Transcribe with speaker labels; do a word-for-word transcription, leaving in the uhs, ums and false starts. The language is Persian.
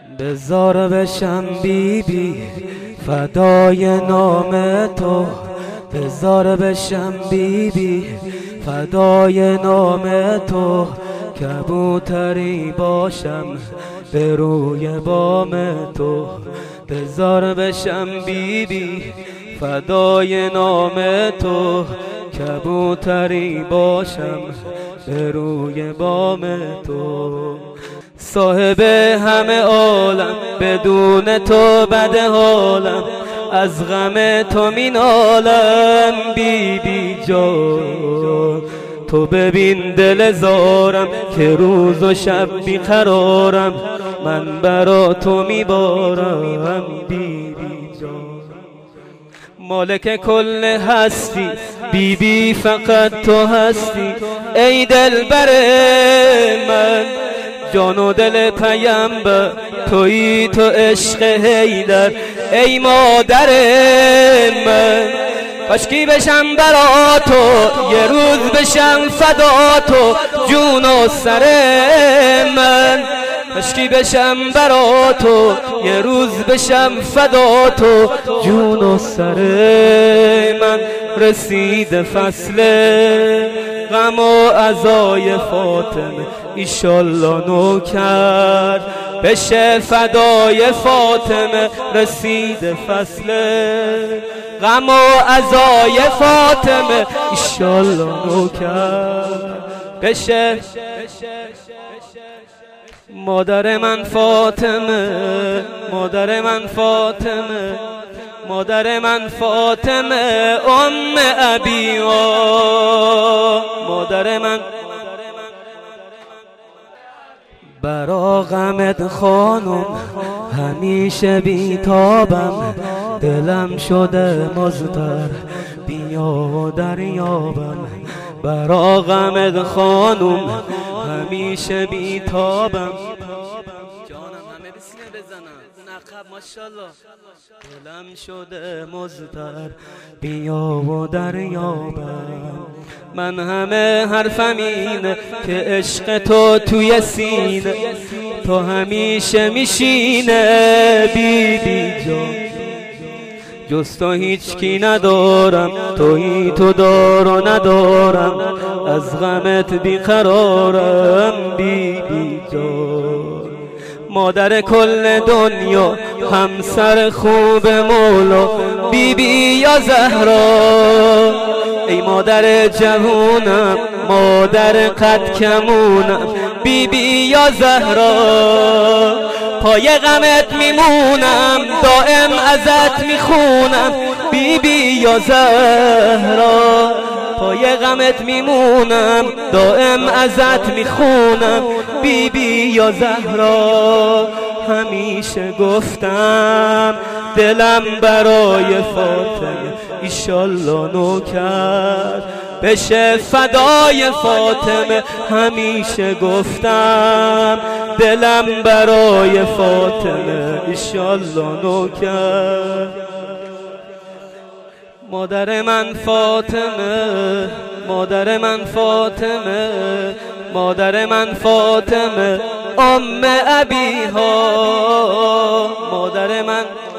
Speaker 1: بزار بشم بی بی فدای نام تو، بزار بشم بی بی فدای نام تو، کبوتری باشم به روی بام تو. بزار بشم بی بی فدای نام تو، کبوتری باشم به روی بام تو. صاحب همه عالم بدون تو بد حالم، از غم تو می نالم بی بی جان. تو ببین دل زارم که روز و شب بی قرارم، من برا تو می بارم بی بی جان. مالک کل هستی بی بی فقط تو هستی، ای دلبر من جان و دل پیمبر تویی، تو عشق حیدر ای مادر من. کاشکی بشم برا تو یه روز بشم فدا تو، جون و سر من. کاشکی بشم برا تو یه روز بشم فدا تو، جون و سر من. رسید فصل غم و عزای فاطمه، ایشالله نوکر بشه فدای فاطمه. رسید فصل غم و عزای فاطمه، ایشالله نوکر بشه. مادر من فاطمه، مادر من فاطمه، مادر من فاطمه ام ابی و مادر من. برا غمت خانم همیشه بیتابم، دلم شده مضطر بیا و دریابم. برا غمت خانم همیشه بیتابم، جانم همه بسینه بزنم اون عقب ماشاءالله. دلم شده مضطر بیا و دریابم. من همه حرفم اینه که عشق تو توی سینه، تو همیشه میشینه بی بی جان. جز تو هیچ کی ندارم، تویی تو دار و ندارم، از غمت بیقرارم بی بی جان. مادر کل دنیا همسر خوب مولا بی بی یا زهرا، ای مادر جوونم مادر قد کمونم بی بی یا زهرا. پای غمت میمونم دائم ازت میخونم بی بی یا زهرا. پای غمت میمونم دائم ازت میخونم بی بی یا زهرا. همیشه گفتم دلم برای فاطمه، ایشالله نوکر بشه فدای فاطمه. همیشه گفتم دلم برای فاطمه، ایشالله نوکر. مادر من فاطمه، مادر من فاطمه، مادر من فاطمه ام ابی ها. مادر من